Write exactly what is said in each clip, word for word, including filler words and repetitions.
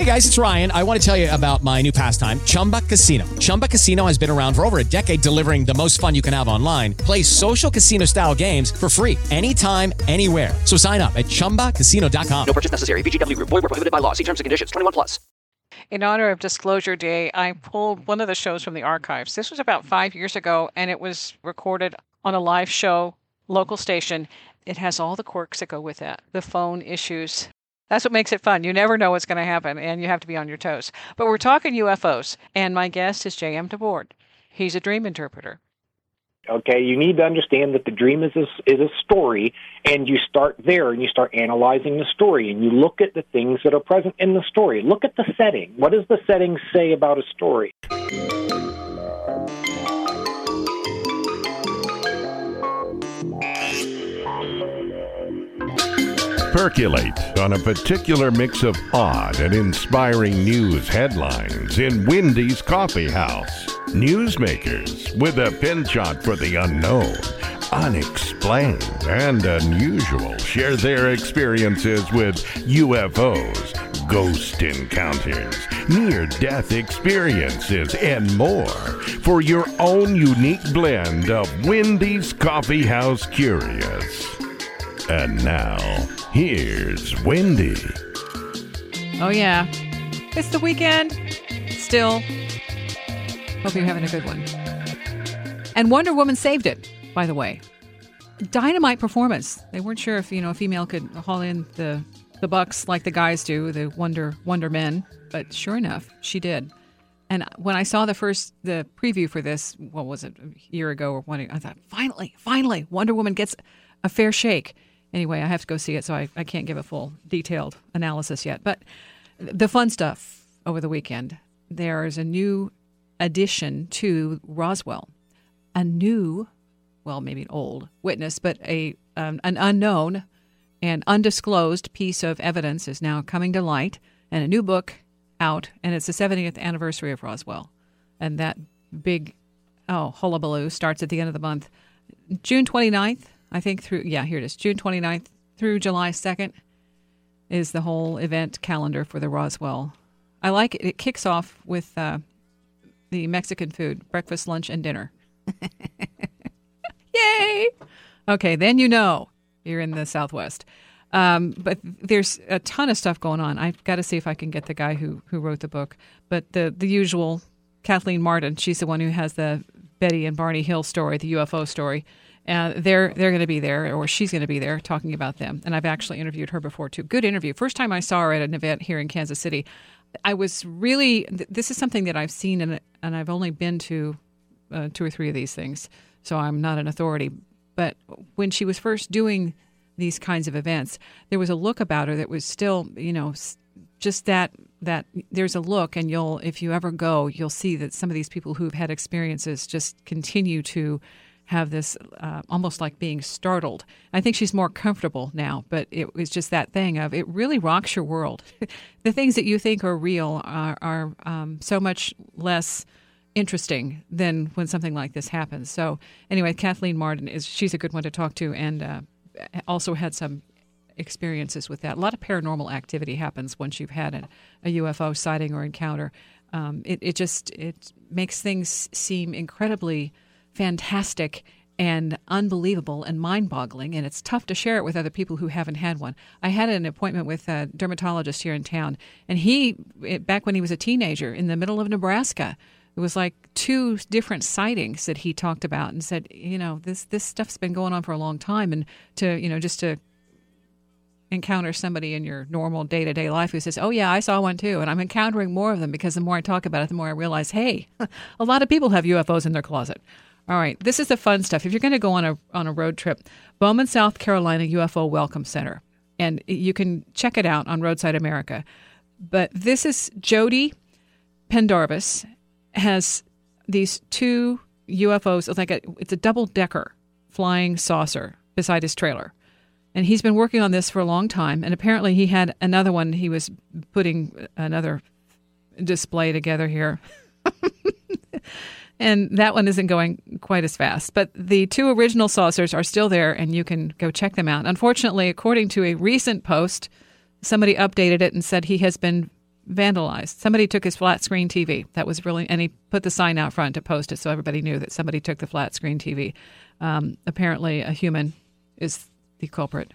Hey guys, it's Ryan. I want to tell you about my new pastime, Chumba Casino. Chumba Casino has been around for over a decade, delivering the most fun you can have online. Play social casino-style games for free anytime, anywhere. So sign up at chumba casino dot com. No purchase necessary. V G W Group. Void where prohibited by law. See terms and conditions. twenty-one plus. In honor of Disclosure Day, I pulled one of the shows from the archives. This was about five years ago, and it was recorded on a live show, local station. It has all the quirks that go with that, the phone issues. That's what makes it fun. You never know what's going to happen, and you have to be on your toes. But we're talking U F Os, and my guest is J M DeBord. He's a dream interpreter. Okay, you need to understand that the dream is a, is a story, and you start there, and you start analyzing the story, and you look at the things that are present in the story. Look at the setting. What does the setting say about a story? Percolate on a particular mix of odd and inspiring news headlines in Wendy's Coffee House. Newsmakers with a penchant for the unknown, unexplained, and unusual share their experiences with U F Os, ghost encounters, near-death experiences, and more for your own unique blend of Wendy's Coffee House Curious. And now, here's Wendy. Oh, yeah. It's the weekend. Still. Hope you're having a good one. And Wonder Woman saved it, by the way. Dynamite performance. They weren't sure if, you know, a female could haul in the, the bucks like the guys do, the Wonder Wonder Men. But sure enough, she did. And when I saw the first, the preview for this, what was it, a year ago or one, I thought, finally, finally, Wonder Woman gets a fair shake. Anyway, I have to go see it, so I, I can't give a full detailed analysis yet. But the fun stuff over the weekend, there is a new addition to Roswell. A new, well, maybe an old witness, but a um, an unknown and undisclosed piece of evidence is now coming to light, and a new book out, and it's the seventieth anniversary of Roswell. And that big, oh, hullabaloo starts at the end of the month. June twenty-ninth. I think through, yeah, here it is, June twenty-ninth through July second is the whole event calendar for the Roswell. I like it. It kicks off with uh, the Mexican food, breakfast, lunch, and dinner. Yay! Okay, then you know you're in the Southwest. Um, but there's a ton of stuff going on. I've got to see if I can get the guy who, who wrote the book. But the, the usual, Kathleen Martin, she's the one who has the Betty and Barney Hill story, the U F O story. Uh, they're they're going to be there, or she's going to be there talking about them. And I've actually interviewed her before, too. Good interview. First time I saw her at an event here in Kansas City, I was really, this is something that I've seen, and and I've only been to uh, two or three of these things, so I'm not an authority. But when she was first doing these kinds of events, there was a look about her that was still, you know, just that, that there's a look, and you'll, if you ever go, you'll see that some of these people who've had experiences just continue to have this uh, almost like being startled. I think she's more comfortable now, but it was just that thing of it really rocks your world. The things that you think are real are, are um, so much less interesting than when something like this happens. So anyway, Kathleen Martin, is she's a good one to talk to, and uh, also had some experiences with that. A lot of paranormal activity happens once you've had a, a U F O sighting or encounter. Um, it, it just it makes things seem incredibly fantastic and unbelievable and mind-boggling, and it's tough to share it with other people who haven't had one. I had an appointment with a dermatologist here in town, and he, back when he was a teenager in the middle of Nebraska, it was like two different sightings that he talked about and said, you know, this this stuff's been going on for a long time, and to, you know, just to encounter somebody in your normal day-to-day life who says, oh, yeah, I saw one too, and I'm encountering more of them because the more I talk about it, the more I realize, hey, a lot of people have U F Os in their closet. All right, this is the fun stuff. If you're going to go on a on a road trip, Bowman, South Carolina U F O Welcome Center, and you can check it out on Roadside America. But this is Jody Pendarvis has these two U F Os, like a, it's a double-decker flying saucer beside his trailer. And he's been working on this for a long time, and apparently he had another one. He was putting another display together here. And that one isn't going quite as fast. But the two original saucers are still there, and you can go check them out. Unfortunately, according to a recent post, somebody updated it and said he has been vandalized. Somebody took his flat screen T V. That was really, and he put the sign out front to post it so everybody knew that somebody took the flat screen T V. Um, apparently, a human is the culprit.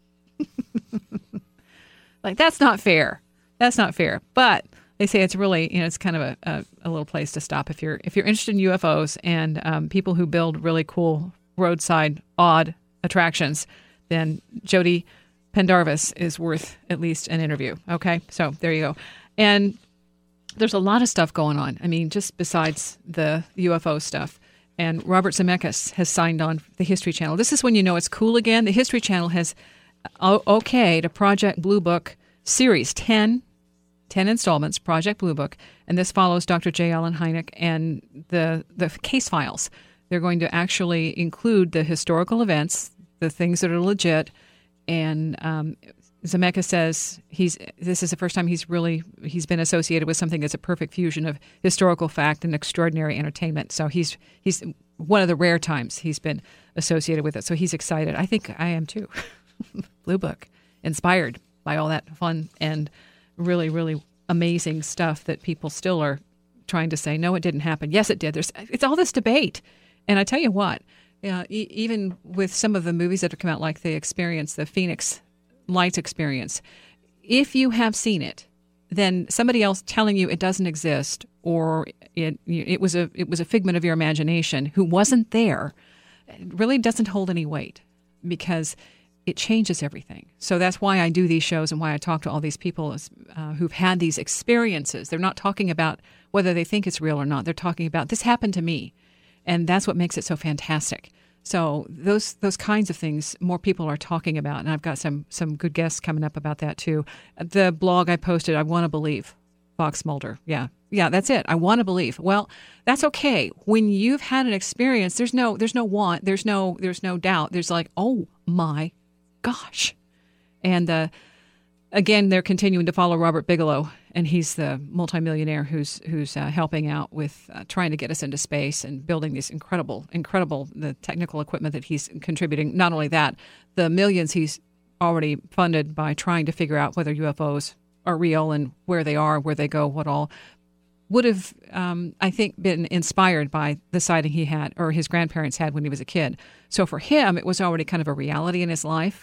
Like, that's not fair. That's not fair. But they say it's really, you know, it's kind of a, a, a little place to stop if you're if you're interested in U F Os and um, people who build really cool roadside odd attractions. Then Jody Pendarvis is worth at least an interview. Okay, so there you go. And there's a lot of stuff going on. I mean, just besides the U F O stuff. And Robert Zemeckis has signed on the History Channel. This is when you know it's cool again. The History Channel has o- okayed a Project Blue Book series, ten, ten installments, Project Blue Book. And this follows Doctor J. Allen Hynek and the, the case files. They're going to actually include the historical events, the things that are legit. And um, Zemeckis says he's this is the first time he's really he's been associated with something that's a perfect fusion of historical fact and extraordinary entertainment. So he's he's one of the rare times he's been associated with it. So he's excited. I think I am too. Blue Book, inspired by all that fun and really really amazing stuff that people still are trying to say no, it didn't happen. Yes, it did. There's it's all this debate, and I tell you what, uh, e- even with some of the movies that have come out, like The Experience, the Phoenix Lights Experience, if you have seen it, then somebody else telling you it doesn't exist or it it was a it was a figment of your imagination who wasn't there, really doesn't hold any weight because it changes everything. So that's why I do these shows and why I talk to all these people uh, who've had these experiences. They're not talking about whether they think it's real or not. They're talking about this happened to me, and that's what makes it so fantastic. So those those kinds of things more people are talking about, and I've got some some good guests coming up about that too. The blog I posted, I Want to Believe, Fox Mulder. Yeah, yeah, that's it. I want to believe. Well, that's okay. When you've had an experience, there's no there's no want, there's no there's no doubt. There's like, oh my gosh, and uh, again, they're continuing to follow Robert Bigelow, and he's the multimillionaire who's who's uh, helping out with uh, trying to get us into space and building these incredible, incredible the technical equipment that he's contributing. Not only that, the millions he's already funded by trying to figure out whether U F Os are real and where they are, where they go, what all, would have, um, I think, been inspired by the sighting he had or his grandparents had when he was a kid. So for him, it was already kind of a reality in his life,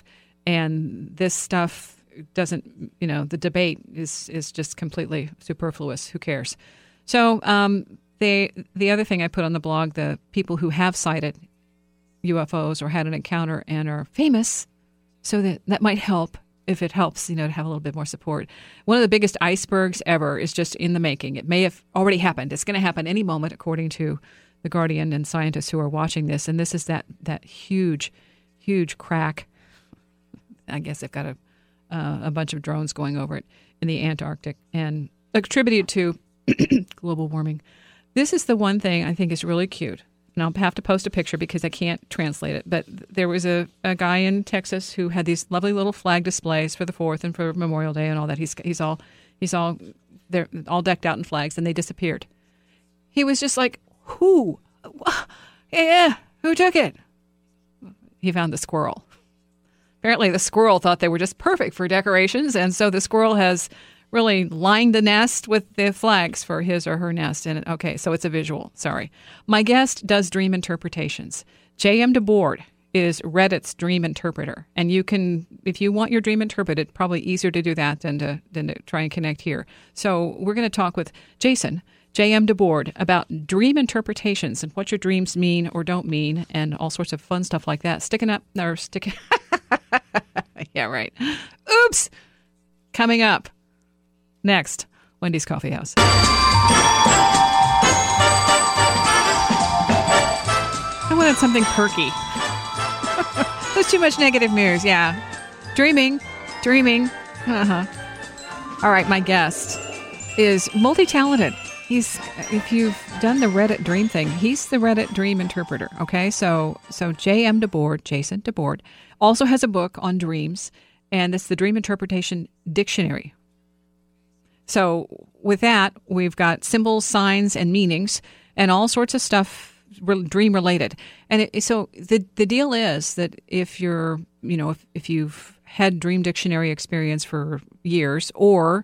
and this stuff doesn't, you know, the debate is is just completely superfluous. Who cares? So um, they the other thing I put on the blog, the people who have sighted U F Os or had an encounter and are famous, so that that might help if it helps, you know, to have a little bit more support. One of the biggest icebergs ever is just in the making. It may have already happened. It's going to happen any moment, according to The Guardian and scientists who are watching this. And this is that that huge, huge crack. I guess they've got a Uh, a bunch of drones going over it in the Antarctic and attributed to global warming. This is the one thing I think is really cute. And I'll have to post a picture because I can't translate it. But there was a, a guy in Texas who had these lovely little flag displays for the fourth and for Memorial Day and all that. He's he's all he's all they're all decked out in flags, and they disappeared. He was just like, who? Yeah, who took it? He found the squirrel. Apparently the squirrel thought they were just perfect for decorations, and so the squirrel has really lined the nest with the flags for his or her nest. And okay, so it's a visual. Sorry. My guest does dream interpretations. J M. DeBoard is Reddit's dream interpreter, and you can, if you want your dream interpreted, probably easier to do that than to than to try and connect here. So we're going to talk with Jason J M. DeBoard about dream interpretations and what your dreams mean or don't mean, and all sorts of fun stuff like that. Sticking up or sticking. Yeah, right. Oops. Coming up next, Wendy's Coffee House. I wanted something perky. There's too much negative news. Yeah. Dreaming. Dreaming. Uh-huh. All right, my guest is multi-talented. He's, if you've done the Reddit dream thing, he's the Reddit dream interpreter. Okay, so so J M. DeBoard, Jason DeBoard, also has a book on dreams, and it's the Dream Interpretation Dictionary. So with that, we've got symbols, signs, and meanings, and all sorts of stuff re- dream related. And it, so the the deal is that if you're, you know, if, if you've had dream dictionary experience for years, or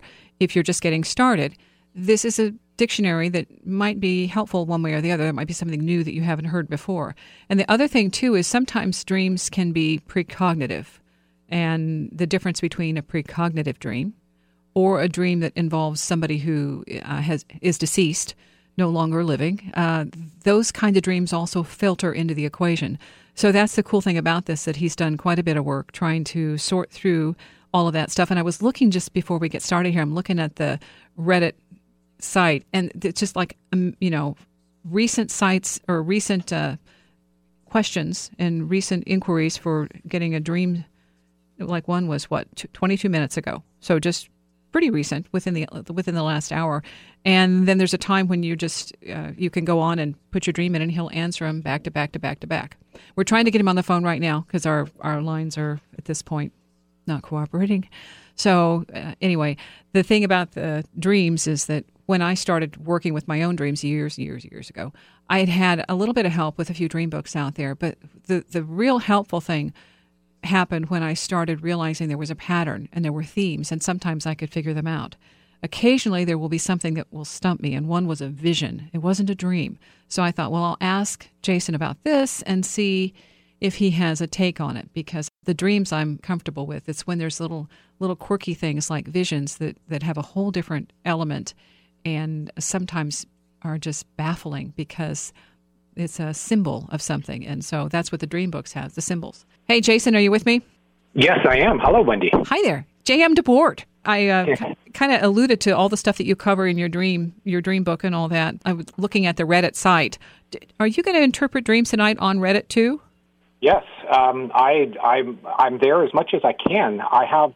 if you're just getting started, this is a dictionary that might be helpful one way or the other. It might be something new that you haven't heard before. And the other thing, too, is sometimes dreams can be precognitive. And the difference between a precognitive dream or a dream that involves somebody who uh, has is deceased, no longer living, uh, those kind of dreams also filter into the equation. So that's the cool thing about this, that he's done quite a bit of work trying to sort through all of that stuff. And I was looking just before we get started here, I'm looking at the Reddit site, and it's just like, um, you know, recent sites or recent uh, questions and recent inquiries for getting a dream. Like one was what, twenty-two minutes ago. So just pretty recent, within the within the last hour. And then there's a time when you just uh, you can go on and put your dream in, and he'll answer them back to back to back to back. We're trying to get him on the phone right now because our our lines are at this point not cooperating. So uh, anyway, the thing about the dreams is that when I started working with my own dreams years, years, years ago, I had had a little bit of help with a few dream books out there. But the, the real helpful thing happened when I started realizing there was a pattern and there were themes, and sometimes I could figure them out. Occasionally, there will be something that will stump me, and one was a vision. It wasn't a dream. So I thought, well, I'll ask Jason about this and see if he has a take on it, because the dreams I'm comfortable with, it's when there's little little quirky things like visions that, that have a whole different element and sometimes are just baffling because it's a symbol of something. And so that's what the dream books have, the symbols. Hey, Jason, are you with me? Yes, I am. Hello, Wendy. Hi there. J M. DeBoard. I uh, c- kind of alluded to all the stuff that you cover in your dream your dream book and all that. I was looking at the Reddit site. D- are you going to interpret dreams tonight on Reddit too? Yes, um, I, I'm, I'm there as much as I can. I have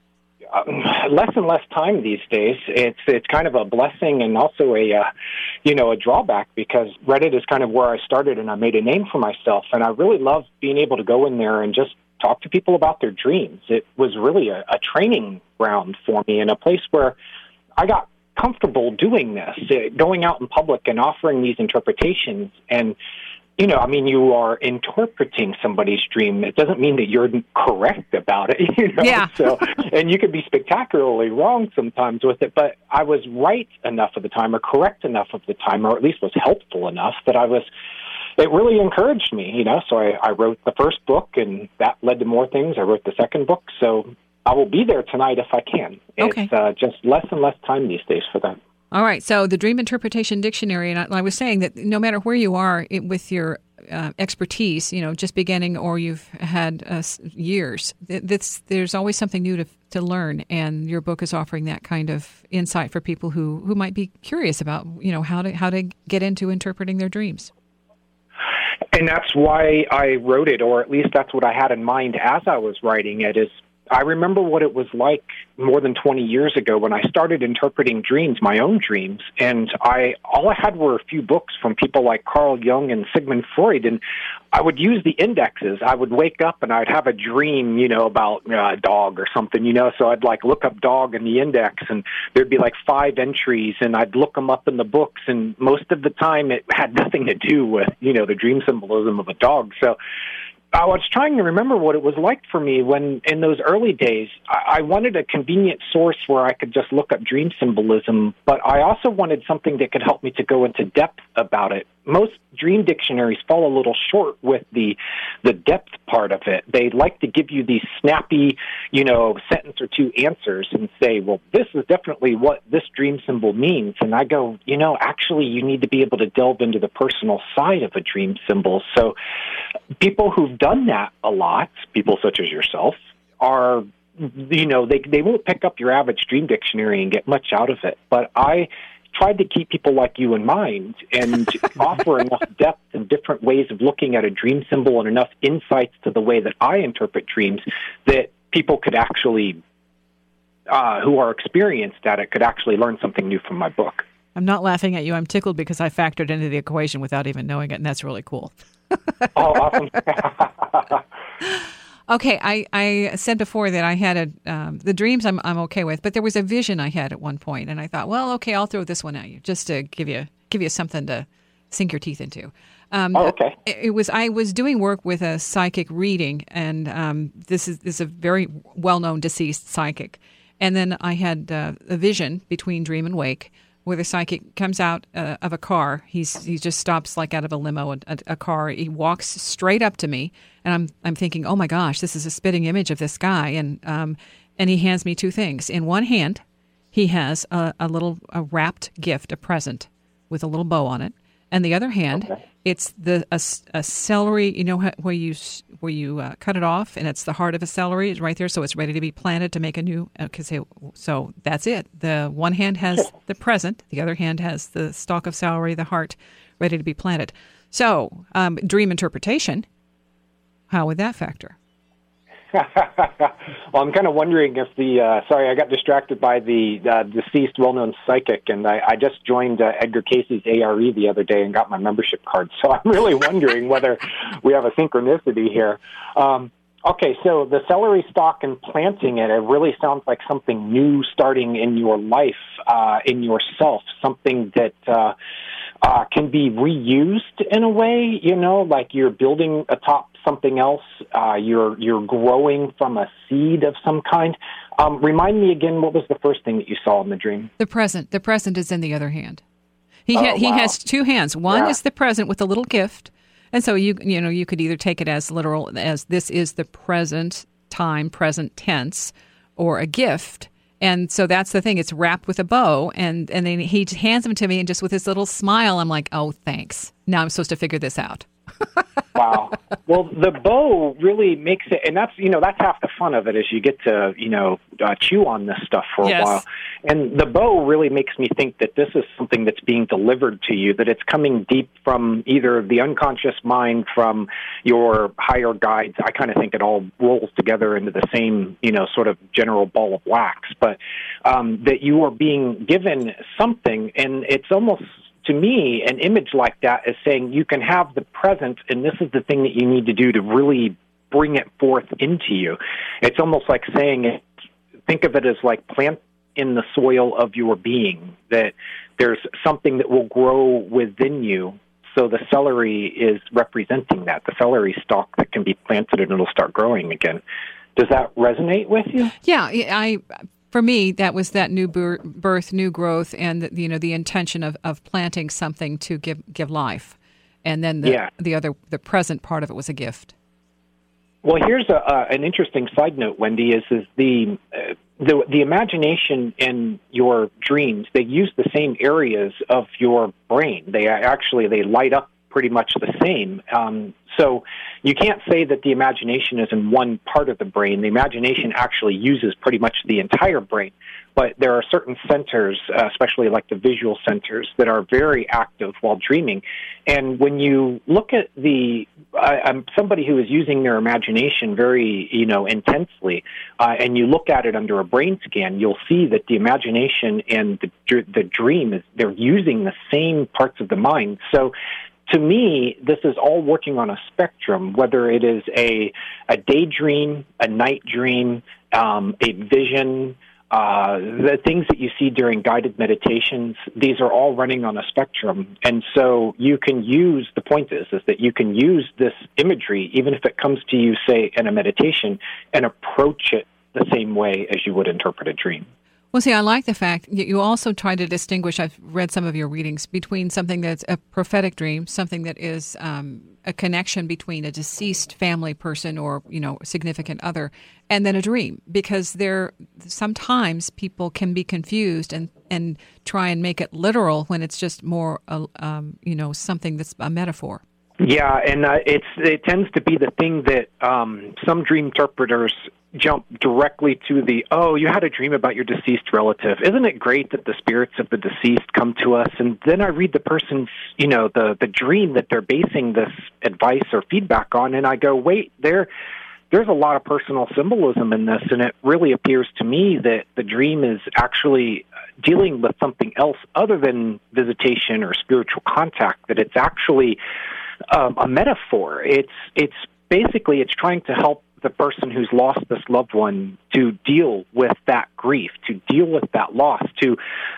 um, less and less time these days. It's it's kind of a blessing and also a uh, you know a drawback, because Reddit is kind of where I started and I made a name for myself, and I really love being able to go in there and just talk to people about their dreams. It was really a, a training ground for me and a place where I got comfortable doing this, uh, going out in public and offering these interpretations. And you know, I mean, you are interpreting somebody's dream. It doesn't mean that you're correct about it, you know? Yeah. So, and you could be spectacularly wrong sometimes with it, but I was right enough of the time, or correct enough of the time, or at least was helpful enough that I was, it really encouraged me, you know? So I, I wrote the first book, and that led to more things. I wrote the second book, so I will be there tonight if I can. Okay. It's uh, just less and less time these days for that. All right. So the Dream Interpretation Dictionary, and I, I was saying that no matter where you are it, with your uh, expertise, you know, just beginning or you've had uh, years, th- this, there's always something new to to learn, and your book is offering that kind of insight for people who, who might be curious about, you know, how to how to get into interpreting their dreams. And that's why I wrote it, or at least that's what I had in mind as I was writing it, is I remember what it was like more than twenty years ago when I started interpreting dreams, my own dreams, and I all I had were a few books from people like Carl Jung and Sigmund Freud, and I would use the indexes. I would wake up and I'd have a dream, you know, about uh, a dog or something, you know, so I'd like look up dog in the index, and there'd be like five entries, and I'd look them up in the books, and most of the time it had nothing to do with, you know, the dream symbolism of a dog. So I was trying to remember what it was like for me when, in those early days, I wanted a convenient source where I could just look up dream symbolism, but I also wanted something that could help me to go into depth about it. Most dream dictionaries fall a little short with the the depth part of it. They like to give you these snappy, you know, sentence or two answers and say, well, this is definitely what this dream symbol means. And I go, you know, actually, you need to be able to delve into the personal side of a dream symbol. So people who've done that a lot, people such as yourself, are, you know, they they won't pick up your average dream dictionary and get much out of it. But I tried to keep people like you in mind and offer enough depth and different ways of looking at a dream symbol and enough insights to the way that I interpret dreams that people could actually, uh, who are experienced at it, could actually learn something new from my book. I'm not laughing at you. I'm tickled because I factored into the equation without even knowing it, and that's really cool. Oh, awesome. Okay, I, I said before that I had a um, the dreams I'm I'm okay with, but there was a vision I had at one point, and I thought, well, okay, I'll throw this one at you just to give you give you something to sink your teeth into. Um, oh, okay. It, it was I was doing work with a psychic reading, and um, this is this is a very well known deceased psychic, And then I had uh, a vision between dream and wake where the psychic comes out uh, of a car. He's he just stops like out of a limo, a, a car. He walks straight up to me, and I'm I'm thinking, oh my gosh, this is a spitting image of this guy. And um, and he hands me two things. In one hand, he has a, a little a wrapped gift, a present with a little bow on it. And the other hand, okay. it's the a, a celery. You know how, where you where you uh, cut it off, and it's the heart of a celery. It's right there, so it's ready to be planted to make a new. Okay, so, so that's it. The one hand has the present, the other hand has the stalk of celery, the heart, ready to be planted. So, um, dream interpretation. How would that factor? Well, I'm kind of wondering if the, uh, sorry, I got distracted by the uh, deceased well-known psychic, and I, I just joined uh, Edgar Casey's A R E the other day and got my membership card. So I'm really wondering whether we have a synchronicity here. Um, okay, so the celery stalk and planting it, it really sounds like something new starting in your life, uh, in yourself, something that uh, uh, can be reused in a way, you know, like you're building atop something else, uh, you're you're growing from a seed of some kind. Um, remind me again, what was the first thing that you saw in the dream? The present. The present is in the other hand. He oh, ha- he wow. has two hands. One yeah. is the present with a little gift, and so you you know you could either take it as literal as this is the present time, present tense, or a gift. And so that's the thing. It's wrapped with a bow, and and then he hands them to me, and just with his little smile, I'm like, oh, thanks. Now I'm supposed to figure this out. Wow. Well, the bow really makes it, and that's, you know, that's half the fun of it is you get to, you know, uh, chew on this stuff for yes. a while. And the bow really makes me think that this is something that's being delivered to you, that it's coming deep from either the unconscious mind, from your higher guides. I kind of think it all rolls together into the same, you know, sort of general ball of wax, but um, that you are being given something, and it's almost, to me, an image like that is saying you can have the present, and this is the thing that you need to do to really bring it forth into you. It's almost like saying, it, think of it as like plant in the soil of your being, that there's something that will grow within you. So the celery is representing that, the celery stalk that can be planted and it'll start growing again. Does that resonate with you? Yeah, I... For me, that was that new birth, new growth, and the, you know the intention of, of planting something to give give life, and then the yeah. the other the present part of it was a gift. Well, here's a, uh, an interesting side note, Wendy. Is is the uh, the the imagination in your dreams? They use the same areas of your brain. They actually they light up pretty much the same. Um, so you can't say that the imagination is in one part of the brain. The imagination actually uses pretty much the entire brain. But there are certain centers, uh, especially like the visual centers, that are very active while dreaming. And when you look at the, uh, I'm somebody who is using their imagination very, you know, intensely, uh, and you look at it under a brain scan, you'll see that the imagination and the, the dream is, they're using the same parts of the mind. So to me, this is all working on a spectrum, whether it is a, a daydream, a night dream, um, a vision, uh, the things that you see during guided meditations, these are all running on a spectrum. And so you can use, the point is, is that you can use this imagery, even if it comes to you, say, in a meditation, and approach it the same way as you would interpret a dream. Well, see, I like the fact that you also try to distinguish, I've read some of your readings, between something that's a prophetic dream, something that is um, a connection between a deceased family person or, you know, significant other, and then a dream. Because there, sometimes people can be confused and, and try and make it literal when it's just more, uh, um, you know, something that's a metaphor. Yeah, and uh, it's it tends to be the thing that um, some dream interpreters jump directly to the, oh, you had a dream about your deceased relative. Isn't it great that the spirits of the deceased come to us? And then I read the person's, you know, the, the dream that they're basing this advice or feedback on, and I go, wait, there, there's a lot of personal symbolism in this, and it really appears to me that the dream is actually dealing with something else other than visitation or spiritual contact, that it's actually um, a metaphor. It's it's basically, it's trying to help the person who's lost this loved one to deal with that grief, to deal with that loss, to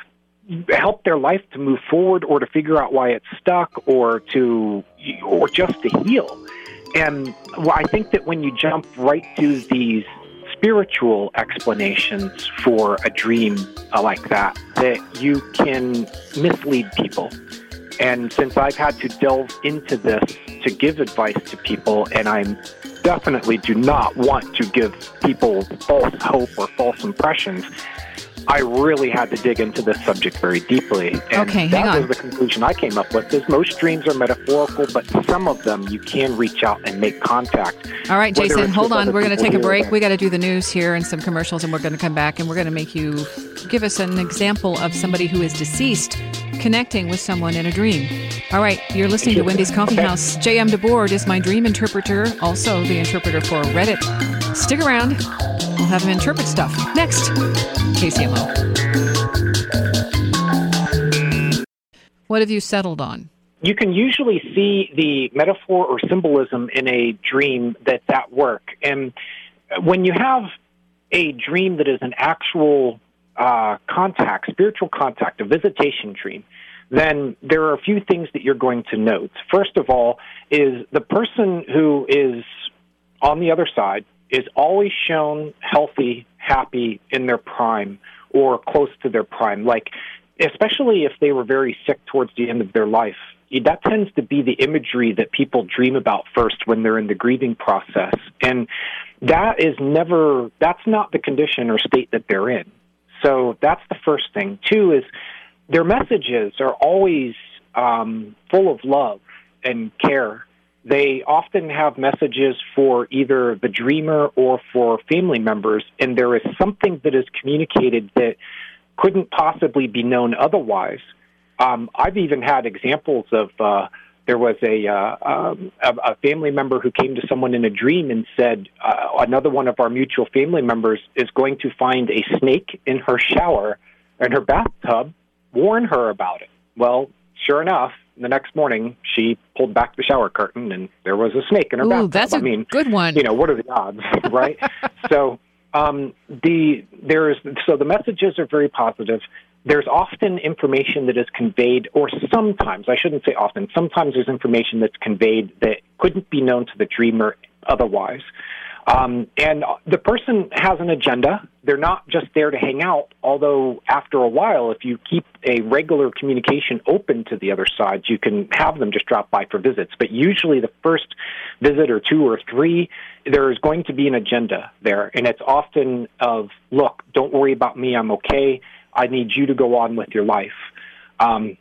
help their life to move forward, or to figure out why it's stuck, or to, or just to heal. And well, I think that when you jump right to these spiritual explanations for a dream uh, like that, that you can mislead people. And since I've had to delve into this to give advice to people, and I definitely do not want to give people false hope or false impressions, I really had to dig into this subject very deeply. And okay, hang that on. was the conclusion I came up with, is most dreams are metaphorical, but some of them you can reach out and make contact. All right, whether Jason, it's hold with on. other We're going to people take a here or break. there. We got to do the news here and some commercials, and we're going to come back, and we're going to make you give us an example of somebody who is deceased connecting with someone in a dream. All right, you're listening to Wendy's Coffee Okay. House. J M DeBoard is my dream interpreter, also the interpreter for Reddit. Stick around. We'll have him interpret stuff. Next, K C M O. What have you settled on? You can usually see the metaphor or symbolism in a dream that's at work. And when you have a dream that is an actual uh, contact, spiritual contact, a visitation dream, then there are a few things that you're going to note. First of all is the person who is on the other side is always shown healthy, happy, in their prime or close to their prime. Like, especially if they were very sick towards the end of their life, that tends to be the imagery that people dream about first when they're in the grieving process. And that is never, that's not the condition or state that they're in. So that's the first thing. Two is their messages are always um, full of love and care. They often have messages for either the dreamer or for family members, and there is something that is communicated that couldn't possibly be known otherwise. Um, I've even had examples of uh, there was a, uh, um, a a family member who came to someone in a dream and said, uh, another one of our mutual family members is going to find a snake in her shower, in her bathtub, warn her about it. Well, sure enough, the next morning she pulled back the shower curtain and there was a snake in her Ooh, bathtub. that's a I mean, good one. You know, what are the odds, right? So um, the there's so the messages are very positive. There's often information that is conveyed, or sometimes, I shouldn't say often, sometimes there's information that's conveyed that couldn't be known to the dreamer otherwise. Um, and the person has an agenda. They're not just there to hang out, although after a while, if you keep a regular communication open to the other side, you can have them just drop by for visits. But usually the first visit or two or three, there is going to be an agenda there. And it's often of, look, don't worry about me, I'm okay. I need you to go on with your life. Um,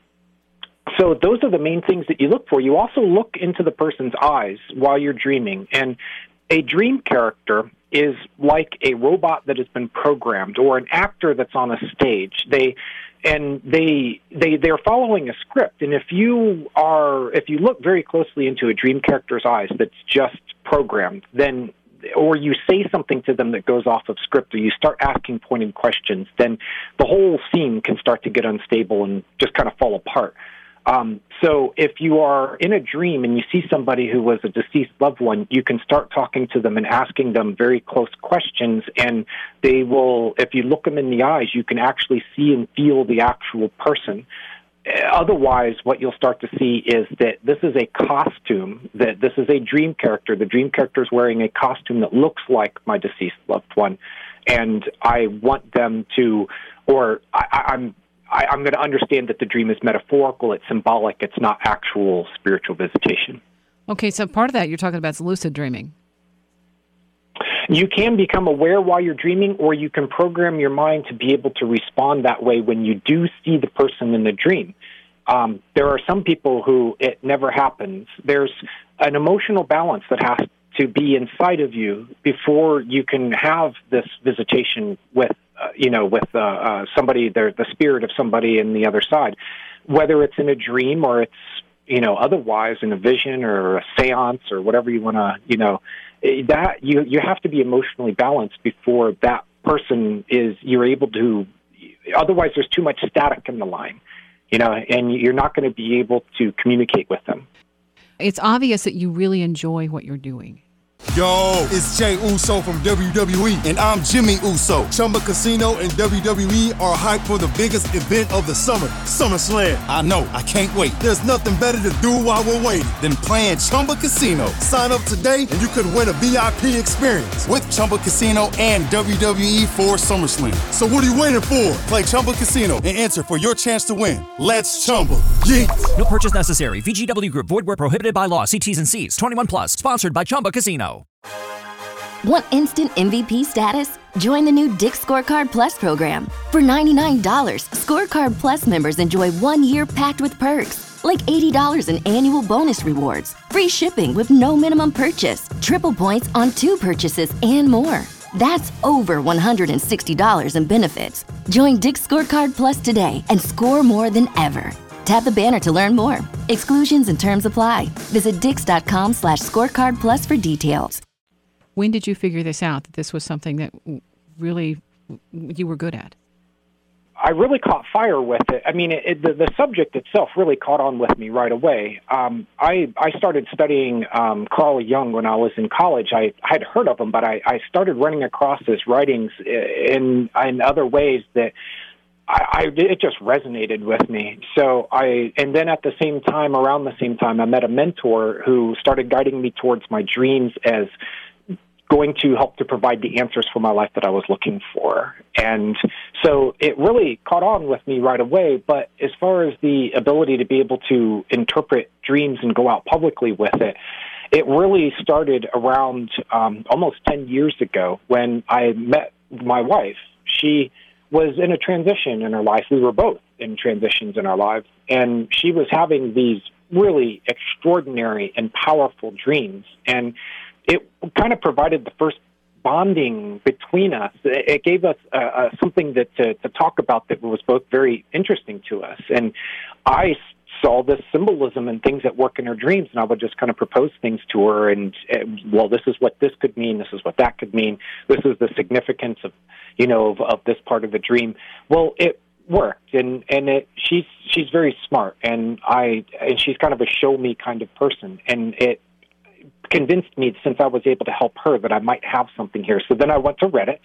so those are the main things that you look for. You also look into the person's eyes while you're dreaming. And a dream character is like a robot that has been programmed, or an actor that's on a stage. They and they they they're following a script. And if you are if you look very closely into a dream character's eyes that's just programmed, then or you say something to them that goes off of script, or you start asking pointed questions, then the whole scene can start to get unstable and just kind of fall apart. Um, so if you are in a dream and you see somebody who was a deceased loved one, you can start talking to them and asking them very close questions, and they will, if you look them in the eyes, you can actually see and feel the actual person. Otherwise, what you'll start to see is that this is a costume, that this is a dream character. The dream character is wearing a costume that looks like my deceased loved one, and I want them to, or I, I'm I, I'm going to understand that the dream is metaphorical, it's symbolic, it's not actual spiritual visitation. Okay, so part of that you're talking about is lucid dreaming. You can become aware while you're dreaming, or you can program your mind to be able to respond that way when you do see the person in the dream. Um, there are some people who it never happens. There's an emotional balance that has to be inside of you before you can have this visitation with, uh, you know, with uh, uh, somebody, the, the spirit of somebody in the other side, whether it's in a dream or it's, you know, otherwise in a vision or a seance or whatever you want to, you know, that you you have to be emotionally balanced before that person is, you're able to, otherwise there's too much static in the line, you know, and you're not going to be able to communicate with them. It's obvious that you really enjoy what you're doing. Yo, it's Jay Uso from W W E, and I'm Jimmy Uso. Chumba Casino and W W E are hyped for the biggest event of the summer, SummerSlam. I know, I can't wait. There's nothing better to do while we're waiting than playing Chumba Casino. Sign up today and you could win a V I P experience with Chumba Casino and W W E for SummerSlam. So what are you waiting for? Play Chumba Casino and enter for your chance to win. Let's Chumba. Yeah. No purchase necessary. V G W Group. Void where prohibited by law. See T's and C's. twenty-one plus. Sponsored by Chumba Casino. Want instant M V P status? Join the new Dick's Scorecard Plus program. For ninety-nine dollars, Scorecard Plus members enjoy one year packed with perks, like eighty dollars in annual bonus rewards, free shipping with no minimum purchase, triple points on two purchases, and more. That's over one hundred sixty dollars in benefits. Join Dick's Scorecard Plus today and score more than ever. Tap the banner to learn more. Exclusions and terms apply. Visit dix.com slash scorecard plus for details. When did you figure this out, that this was something that really you were good at? I really caught fire with it. I mean, it, it, the, the subject itself really caught on with me right away. Um, I, I started studying um, Carl Jung when I was in college. I had heard of him, but I, I started running across his writings in, in other ways that I, I, it just resonated with me. So I, and then at the same time, around the same time, I met a mentor who started guiding me towards my dreams as going to help to provide the answers for my life that I was looking for. And so it really caught on with me right away. But as far as the ability to be able to interpret dreams and go out publicly with it, it really started around um, almost ten years ago when I met my wife. She was in a transition in her life. We were both in transitions in our lives, and she was having these really extraordinary and powerful dreams, and it kind of provided the first bonding between us. It gave us uh, uh, something that to, to talk about that was both very interesting to us, and I saw this symbolism and things that work in her dreams, and I would just kind of propose things to her, and, and well, this is what this could mean, this is what that could mean, this is the significance of, you know, of, of this part of the dream. Well, it worked, and and it, she's she's very smart, and I and she's kind of a show me kind of person, and it convinced me, since I was able to help her, that I might have something here. So then I went to Reddit,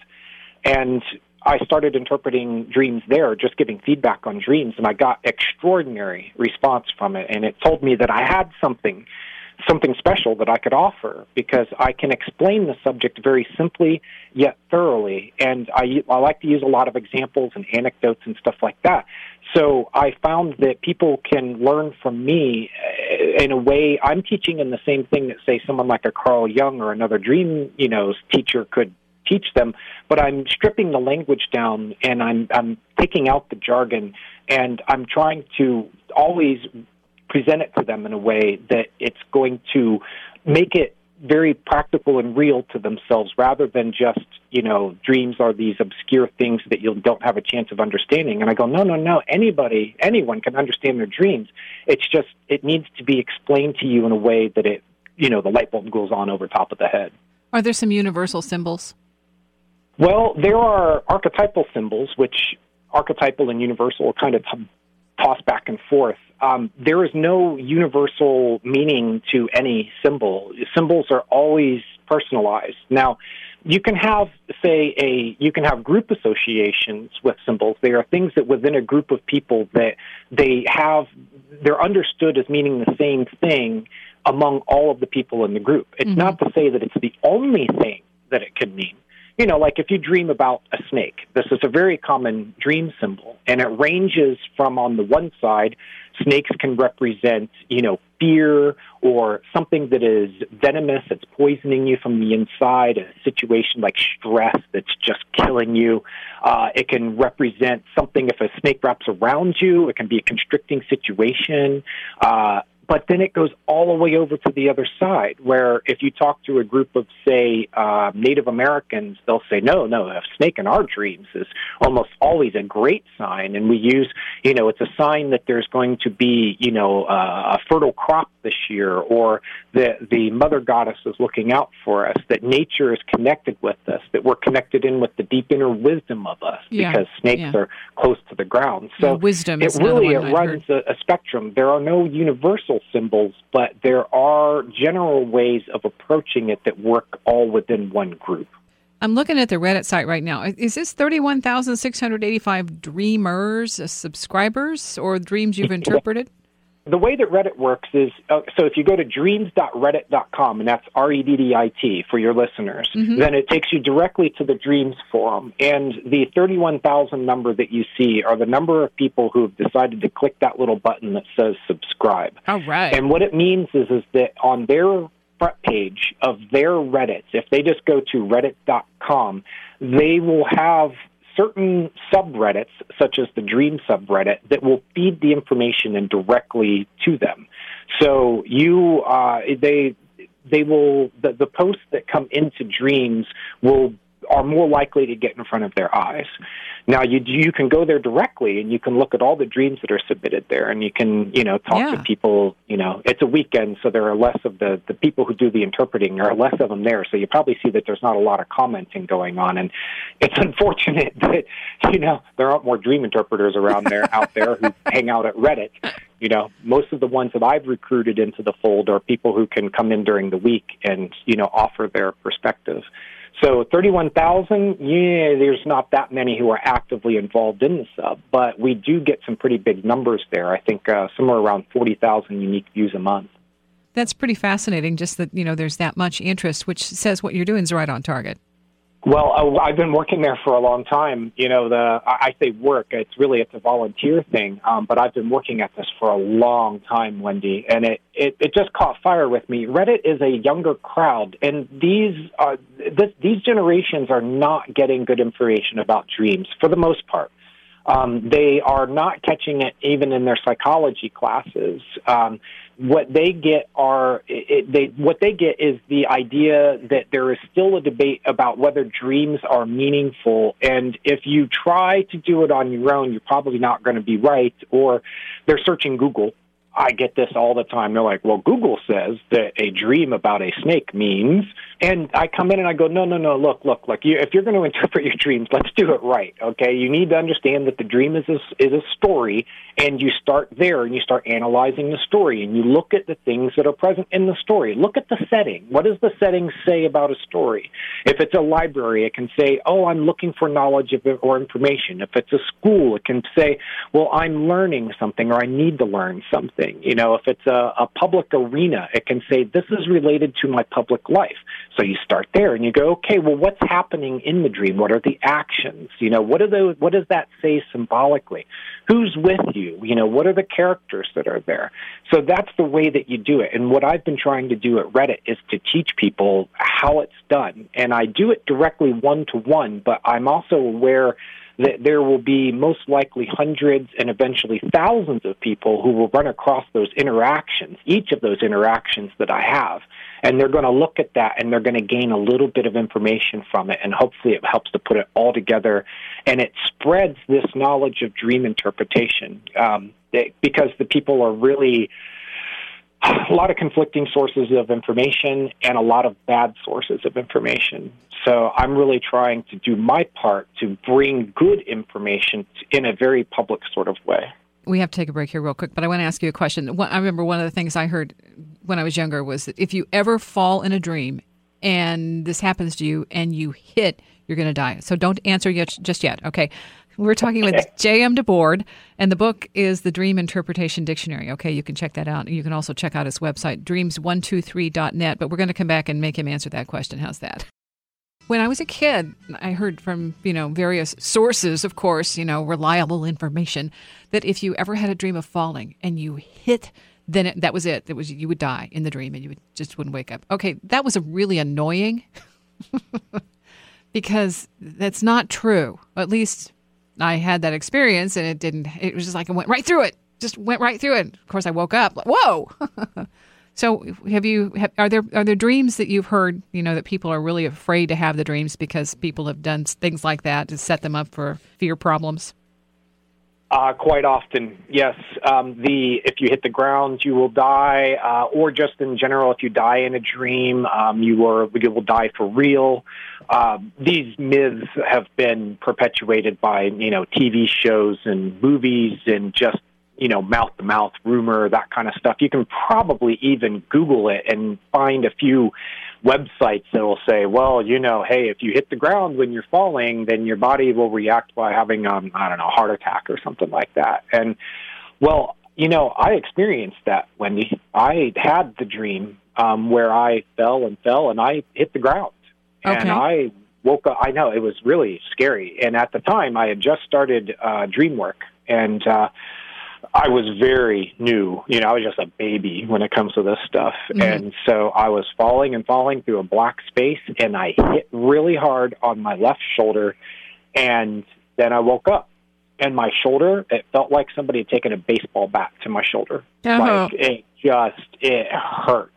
and I started interpreting dreams there, just giving feedback on dreams, and I got extraordinary response from it, and it told me that I had something, something special that I could offer, because I can explain the subject very simply yet thoroughly, and I, I like to use a lot of examples and anecdotes and stuff like that. So I found that people can learn from me in a way. I'm teaching in the same thing that, say, someone like a Carl Jung or another dream, you know, teacher could teach them, but I'm stripping the language down, and I'm I'm taking out the jargon, and I'm trying to always present it to them in a way that it's going to make it very practical and real to themselves, rather than just, you know, dreams are these obscure things that you don't have a chance of understanding. And I go, no, no, no, anybody, anyone can understand their dreams. It's just, it needs to be explained to you in a way that it, you know, the light bulb goes on over top of the head. Are there some universal symbols? Well, there are archetypal symbols, which archetypal and universal are kind of t- tossed back and forth. Um, there is no universal meaning to any symbol. Symbols are always personalized. Now, you can have, say, a you can have group associations with symbols. They are things that within a group of people that they have, they're understood as meaning the same thing among all of the people in the group. It's mm-hmm. not to say that it's the only thing that it can mean. You know, like if you dream about a snake, this is a very common dream symbol, and it ranges from, on the one side, snakes can represent, you know, fear or something that is venomous, that's poisoning you from the inside, a situation like stress that's just killing you. Uh, it can represent something, if a snake wraps around you, it can be a constricting situation. Uh, But then it goes all the way over to the other side, where if you talk to a group of, say, uh, Native Americans, they'll say, no, no, a snake in our dreams is almost always a great sign. And we use, you know, it's a sign that there's going to be, you know, uh, a fertile crop this year, or that the mother goddess is looking out for us, that nature is connected with us, that we're connected in with the deep inner wisdom of us, yeah. because snakes yeah. are close to the ground. So yeah, wisdom it is really it one runs a, a spectrum. There are no universal general symbols, but there are general ways of approaching it that work all within one group. I'm looking at the Reddit site right now. Is this thirty-one thousand six hundred eighty-five dreamers, uh, subscribers, or dreams you've interpreted? The way that Reddit works is, uh, so if you go to dreams dot reddit dot com, and that's R E D D I T for your listeners, mm-hmm. then it takes you directly to the Dreams Forum. And the thirty-one thousand number that you see are the number of people who have decided to click that little button that says subscribe. All right. And what it means is, is that on their front page of their Reddit, if they just go to reddit dot com, they will have certain subreddits, such as the Dream subreddit, that will feed the information in directly to them. So you, uh, they, they will, the, the posts that come into Dreams will are more likely to get in front of their eyes. Now, you you can go there directly, and you can look at all the dreams that are submitted there, and you can, you know, talk yeah. to people. You know, it's a weekend, so there are less of the, the people who do the interpreting. There are less of them there, so you probably see that there's not a lot of commenting going on. And it's unfortunate that, you know, there aren't more dream interpreters around there, out there who hang out at Reddit. You know, most of the ones that I've recruited into the fold are people who can come in during the week and, you know, offer their perspective. So thirty-one thousand, yeah, there's not that many who are actively involved in the sub, but we do get some pretty big numbers there. I think uh, somewhere around forty thousand unique views a month. That's pretty fascinating, just that, you know, there's that much interest, which says what you're doing is right on target. Well, uh, I've been working there for a long time. You know, the I, I say work. It's really it's a volunteer thing, um, but I've been working at this for a long time, Wendy, and it, it, it just caught fire with me. Reddit is a younger crowd, and these uh, this, these generations are not getting good information about dreams for the most part. Um, they are not catching it even in their psychology classes. Um, what they get are it, they what they get is the idea that there is still a debate about whether dreams are meaningful, and if you try to do it on your own, you're probably not going to be right. Or they're searching Google. I get this all the time. They're like, well, Google says that a dream about a snake means, and I come in and I go, no, no, no, look, look, look, you, if you're going to interpret your dreams, let's do it right, okay? You need to understand that the dream is a, is a story, and you start there, and you start analyzing the story, and you look at the things that are present in the story. Look at the setting. What does the setting say about a story? If it's a library, it can say, oh, I'm looking for knowledge of it or information. If it's a school, it can say, well, I'm learning something, or I need to learn something. You know, if it's a, a public arena, it can say, this is related to my public life. So you start there and you go, okay, well, what's happening in the dream? What are the actions? You know, what are those, what does that say symbolically? Who's with you? You know, what are the characters that are there? So that's the way that you do it. And what I've been trying to do at Reddit is to teach people how it's done. And I do it directly one-to-one, but I'm also aware that there will be most likely hundreds and eventually thousands of people who will run across those interactions, each of those interactions that I have. And they're going to look at that and they're going to gain a little bit of information from it. And hopefully it helps to put it all together. And it spreads this knowledge of dream interpretation um, it, because the people are really a lot of conflicting sources of information and a lot of bad sources of information. So I'm really trying to do my part to bring good information in a very public sort of way. We have to take a break here real quick, but I want to ask you a question. I remember one of the things I heard when I was younger was that if you ever fall in a dream and this happens to you and you hit, you're going to die. So don't answer yet, just yet, okay? We're talking with J M DeBoard, and the book is The Dream Interpretation Dictionary. Okay, you can check that out. You can also check out his website, dreams one two three dot net, but we're going to come back and make him answer that question. How's that? When I was a kid, I heard from, you know, various sources, of course, you know, reliable information, that if you ever had a dream of falling and you hit, then it, that was it. It was you would die in the dream and you would, just wouldn't wake up. Okay, that was a really annoying because that's not true. At least I had that experience, and it didn't. It was just like I went right through it. Just went right through it. Of course, I woke up like, whoa. So, have you? Have, are there are there dreams that you've heard? You know that people are really afraid to have the dreams because people have done things like that to set them up for fear problems. Uh, quite often, yes. Um, the if you hit the ground, you will die, uh, or just in general, if you die in a dream, um, you are you will die for real. Uh, these myths have been perpetuated by you know T V shows and movies and just you know, mouth-to-mouth rumor, that kind of stuff. You can probably even Google it and find a few websites that will say, well, you know, hey, if you hit the ground when you're falling, then your body will react by having, um, I don't know, a heart attack or something like that. And, well, you know, I experienced that, Wendy. I had the dream um, where I fell and fell and I hit the ground. Okay. And I woke up. I know, it was really scary. And at the time, I had just started uh, dream work. And uh, I was very new. You know, I was just a baby when it comes to this stuff. Mm-hmm. And so I was falling and falling through a black space, and I hit really hard on my left shoulder. And then I woke up. And my shoulder, it felt like somebody had taken a baseball bat to my shoulder. Uh-huh. Like, it just, it hurt.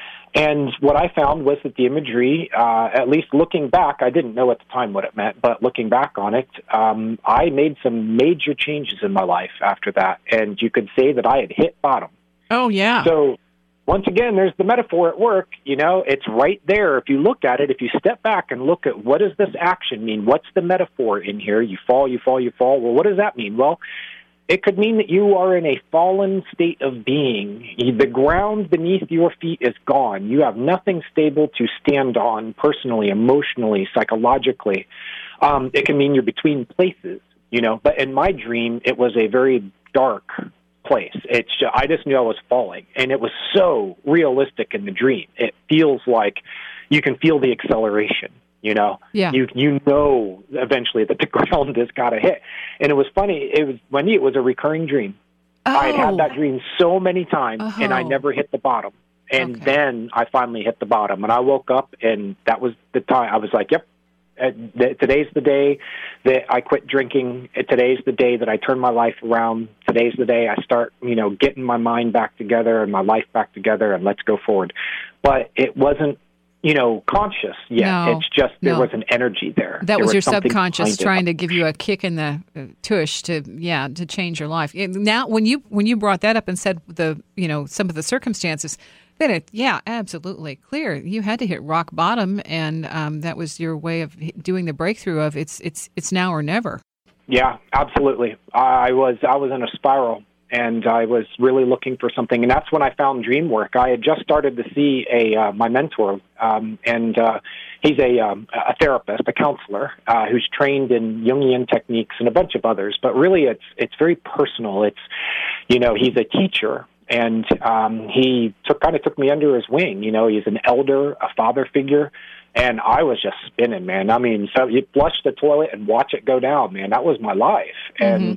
And what I found was that the imagery, uh, at least looking back, I didn't know at the time what it meant, but looking back on it, um, I made some major changes in my life after that. And you could say that I had hit bottom. Oh, yeah. So, once again, there's the metaphor at work. You know, it's right there. If you look at it, if you step back and look at what does this action mean, what's the metaphor in here? You fall, you fall, you fall. Well, what does that mean? Well, it could mean that you are in a fallen state of being. The ground beneath your feet is gone. You have nothing stable to stand on personally, emotionally, psychologically. Um, it can mean you're between places, you know. But in my dream, it was a very dark place. It's just, I just knew I was falling, and it was so realistic in the dream. It feels like you can feel the acceleration. You know, yeah. you you know eventually that the ground has got to hit. And it was funny. It was Wendy. It was a recurring dream. Oh. I had had that dream so many times, Oh. and I never hit the bottom. And Okay. then I finally hit the bottom, and I woke up, and that was the time. I was like, "Yep, uh, th- today's the day that I quit drinking. Today's the day that I turn my life around. Today's the day I start, you know, getting my mind back together and my life back together, and let's go forward." But it wasn't, you know, conscious yet. No, It's just there no. was an energy there. That There was your something subconscious behind it. trying to give you a kick in the uh, tush to, yeah, to change your life. And now, when you when you brought that up and said the, you know, some of the circumstances, then it, yeah, absolutely clear. You had to hit rock bottom, and um, that was your way of doing the breakthrough of it's it's it's now or never. Yeah, absolutely. I was I was in a spiral, and I was really looking for something, and that's when I found dream work. I had just started to see a uh, my mentor, um, and uh, he's a um, a therapist, a counselor uh, who's trained in Jungian techniques and a bunch of others. But really, it's it's very personal. It's, you know, he's a teacher, and um, he took kind of took me under his wing. You know, he's an elder, a father figure. And I was just spinning, man. I mean, so you flush the toilet and watch it go down, man. That was my life. Mm-hmm. And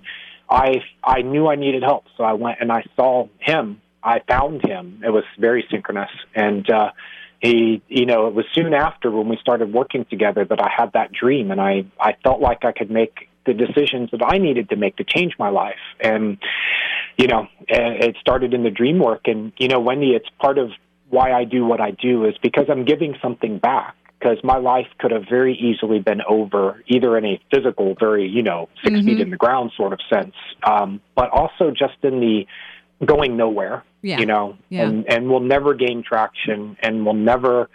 I I knew I needed help, so I went and I saw him. I found him. It was very synchronous. And uh, he, you know, it was soon after when we started working together that I had that dream, and I, I felt like I could make the decisions that I needed to make to change my life. And, you know, it started in the dream work. And, you know, Wendy, it's part of why I do what I do is because I'm giving something back. Because my life could have very easily been over, either in a physical, very, you know, six mm-hmm. feet in the ground sort of sense, um, but also just in the going nowhere, yeah. you know, yeah. and, and we'll never gain traction, and we'll never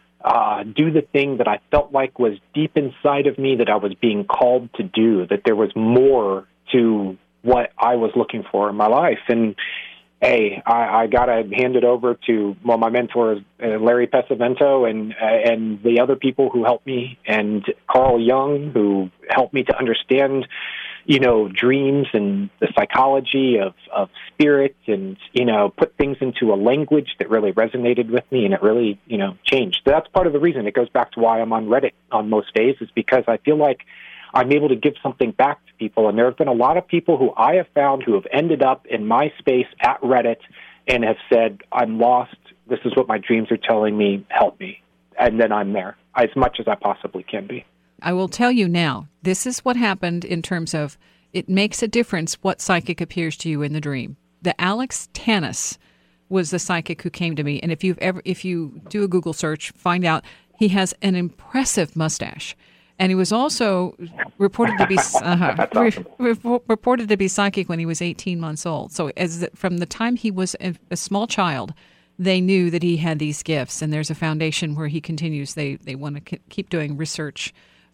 uh, do the thing that I felt like was deep inside of me that I was being called to do, that there was more to what I was looking for in my life. And Hey, I, I got to hand it over to, well, my mentor is uh, Larry Pesavento and uh, and the other people who helped me, and Carl Jung, who helped me to understand, you know, dreams and the psychology of, of spirit, and, you know, put things into a language that really resonated with me, and it really, you know, changed. So that's part of the reason. It goes back to why I'm on Reddit on most days, is because I feel like I'm able to give something back to people. And there have been a lot of people who I have found who have ended up in my space at Reddit and have said, I'm lost. This is what my dreams are telling me. Help me. And then I'm there as much as I possibly can be. I will tell you now, this is what happened in terms of it makes a difference what psychic appears to you in the dream. The Alex Tannis was the psychic who came to me. And if you've ever, if you do a Google search, find out he has an impressive mustache. And he was also reported to be uh, awesome. re- re- reported to be psychic when he was eighteen months old. So as the, from the time he was a, a small child, they knew that he had these gifts. And there's a foundation where he continues. They they want to c- keep doing research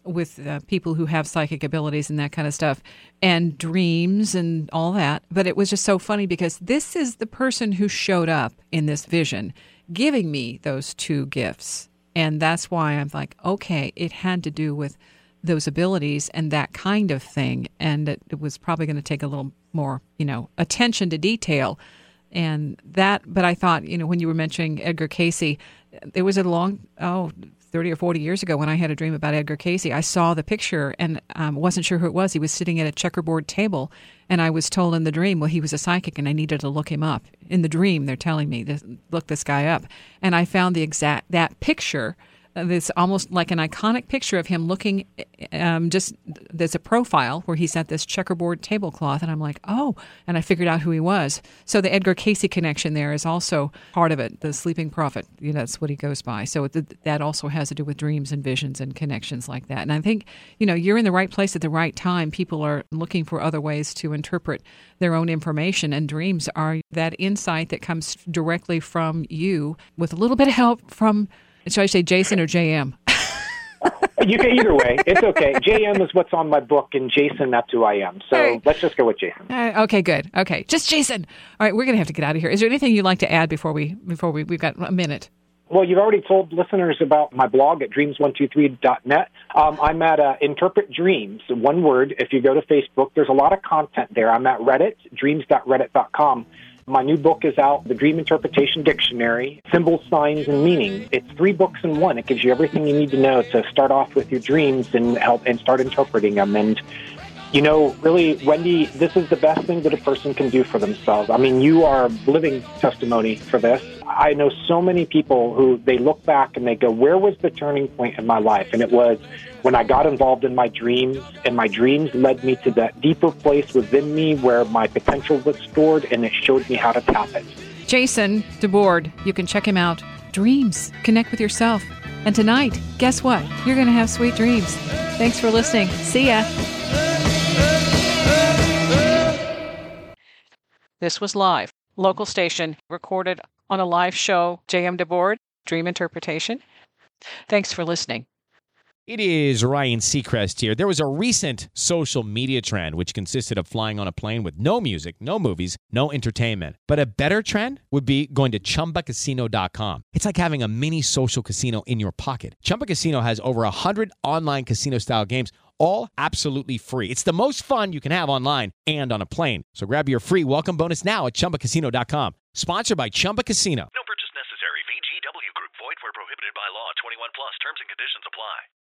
with uh, people who have psychic abilities and that kind of stuff, and dreams and all that. But it was just so funny because this is the person who showed up in this vision giving me those two gifts. And that's why I'm like, okay, it had to do with those abilities and that kind of thing. And it, it was probably going to take a little more, you know, attention to detail. And that, but I thought, you know, when you were mentioning Edgar Cayce, there was a long, oh, thirty or forty years ago when I had a dream about Edgar Cayce. I saw the picture and um, wasn't sure who it was. He was sitting at a checkerboard table, and I was told in the dream, well, he was a psychic, and I needed to look him up. In the dream, they're telling me, this, look this guy up. And I found the exact, that picture, this almost like an iconic picture of him looking, um, just there's a profile where he's at this checkerboard tablecloth, and I'm like, oh, and I figured out who he was. So the Edgar Cayce connection there is also part of it. The sleeping prophet, you know, that's what he goes by. So it, that also has to do with dreams and visions and connections like that. And I think, you know, you're in the right place at the right time. People are looking for other ways to interpret their own information, and dreams are that insight that comes directly from you with a little bit of help from, should I say Jason or J M? You can either way. It's okay. J M is what's on my book, and Jason, that's who I am. So right. Let's just go with Jason. Uh, okay, good. Okay, just Jason. All right, we're going to have to get out of here. Is there anything you'd like to add before we, before we, we've got a minute? Well, you've already told listeners about my blog at dreams one two three dot net. Um, I'm at uh, Interpret Dreams, one word. If you go to Facebook, there's a lot of content there. I'm at Reddit, dreams dot reddit dot com. My new book is out, The Dream Interpretation Dictionary, Symbols, Signs, and Meanings. It's three books in one. It gives you everything you need to know to start off with your dreams and help and start interpreting them. And, you know, really, Wendy, this is the best thing that a person can do for themselves. I mean, you are living testimony for this. I know so many people who they look back and they go, where was the turning point in my life? And it was when I got involved in my dreams, and my dreams led me to that deeper place within me where my potential was stored, and it showed me how to tap it. Jason DeBoard, you can check him out. Dreams, connect with yourself. And tonight, guess what? You're going to have sweet dreams. Thanks for listening. See ya. This was live, local station, recorded on a live show, J M DeBoard, Dream Interpretation. Thanks for listening. It is Ryan Seacrest here. There was a recent social media trend which consisted of flying on a plane with no music, no movies, no entertainment. But a better trend would be going to Chumba Casino dot com. It's like having a mini social casino in your pocket. Chumba Casino has over one hundred online casino-style games, all absolutely free. It's the most fun you can have online and on a plane. So grab your free welcome bonus now at Chumba Casino dot com. Sponsored by Chumba Casino. No purchase necessary. V G W Group. Void where prohibited by law. twenty-one plus. Terms and conditions apply.